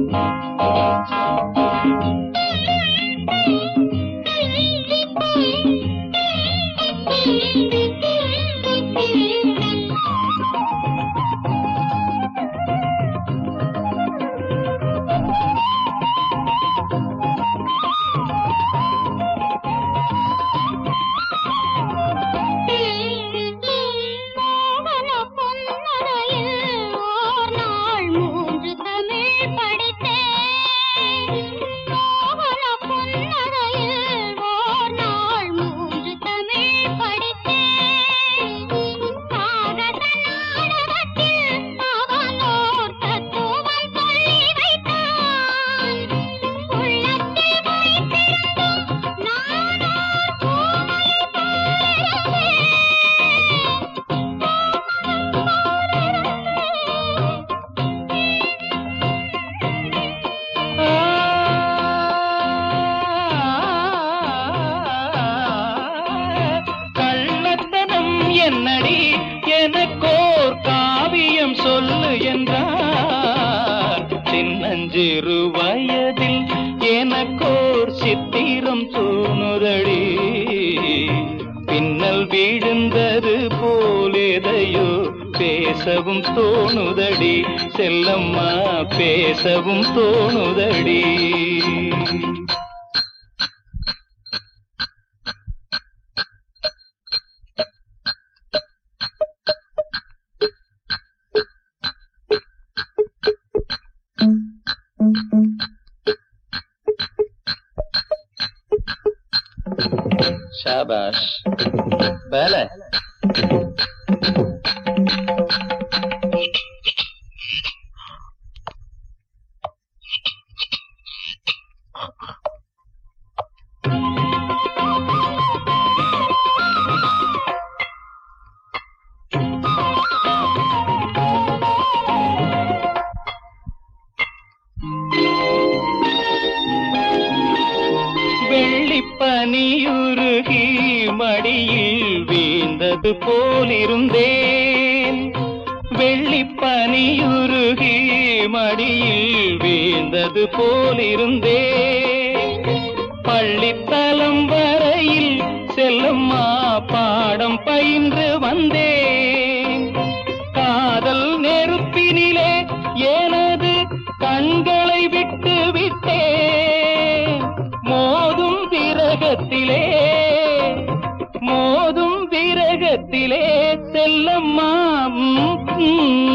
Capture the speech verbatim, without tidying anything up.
என்னடி எனக்கோர் காவியம் சொல்லு என்றார். சின்னஞ்சிறு வயதில் எனக்கோர் சித்திரம் தோணுதடி. பின்னல் விழுந்தது போலேதையோ பேசவும் தோணுதடி. செல்லம்மா பேசவும் தோணுதடி. शाबाश पहले பனியுருகி மடியில் வீழ்ந்தது போலிருந்தேன். வெள்ளி பனியுருகி மடியில் வீழ்ந்தது போலிருந்தேன். பள்ளித்தலம் வரையில் செல்லம்மா பாடம் பயின்று வந்தேன். காதல் நெருப்பினிலே எனது கண்களை விட்டு விட்டேன். மோதும் விரகத்திலே மோதும் விரகத்திலே செல்லம்மா